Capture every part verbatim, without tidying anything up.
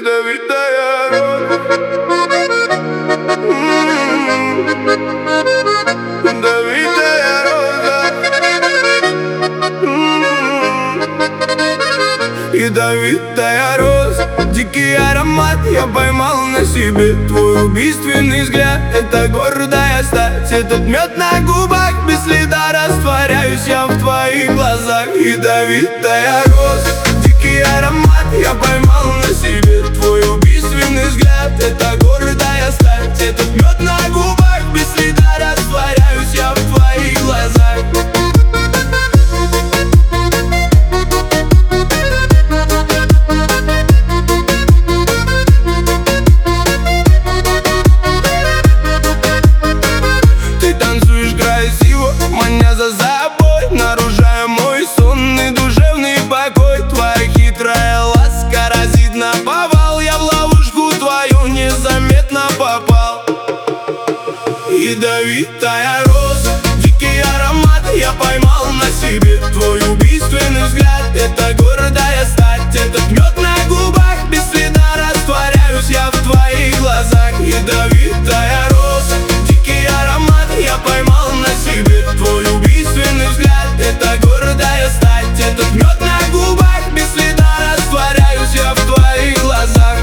Ядовитая роза. Ядовитая роза. Ядовитая роза. Дикий аромат я поймал на себе. Твой убийственный взгляд — это гордая стать. Этот мед на губах, без следа растворяюсь я в твоих глазах. Ядовитая роза. Дикий аромат я поймал на себе. Твой убийственный взгляд — это гордая стать. Этот мед на губах, без следа растворяюсь я в твоих глазах. Ты танцуешь красиво, маня за собой, нарушая мой сонный душевный покой. Твоя хитрая ласка разит наповал, я в ловушку твою незаметно попал. Ядовитая роза, дикий аромат я поймал на себе. Твой убийственный взгляд — это гордая стать. Этот мед на губах, без следа растворяюсь я в твоих глазах. Ядовитая роза, дикий аромат я поймал на себе. Твой убийственный взгляд — это гордая стать. Этот мед на губах, без следа растворяюсь я в твоих глазах.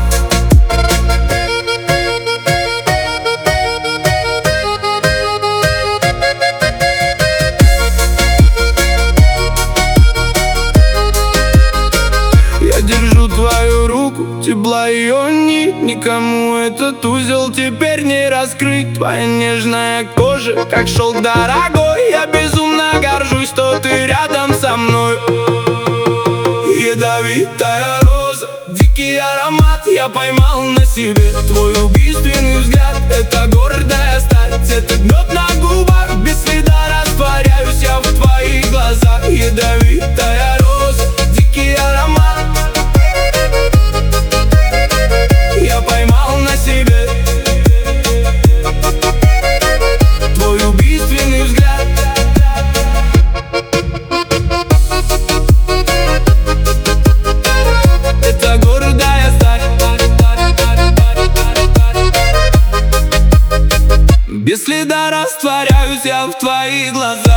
Я держу твою руку, тепла ее нить. Никому этот узел теперь не раскрыть. Твоя нежная кожа, как шелк дорогой. Я безумно горжусь, что ты рядом со мной. Ядовитая роза, дикий аромат я поймал на себе. Твой убийственный взгляд — это гордая стать. Этот мед на губах, без следа растворяюсь я в твоих глазах. Ядовитая роза, дикий аромат я поймал на себе. Твой убийственный взгляд. Это гордая стать. Без следа растворяюсь я в твоих глазах.